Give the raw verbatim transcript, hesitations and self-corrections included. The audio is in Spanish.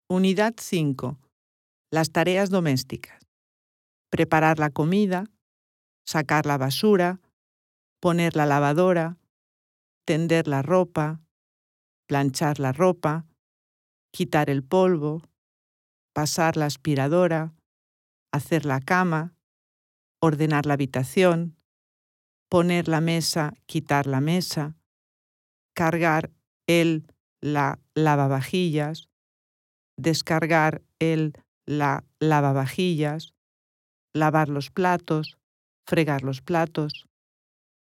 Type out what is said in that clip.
Unidad cinco. Las tareas domésticas. Preparar la comida, sacar la basura, poner la lavadora, tender la ropa, planchar la ropa, quitar el polvo, pasar la aspiradora, hacer la cama, ordenar la habitación, poner la mesa, quitar la mesa, cargar el, la lavavajillas, descargar el, la lavavajillas, lavar los platos, fregar los platos,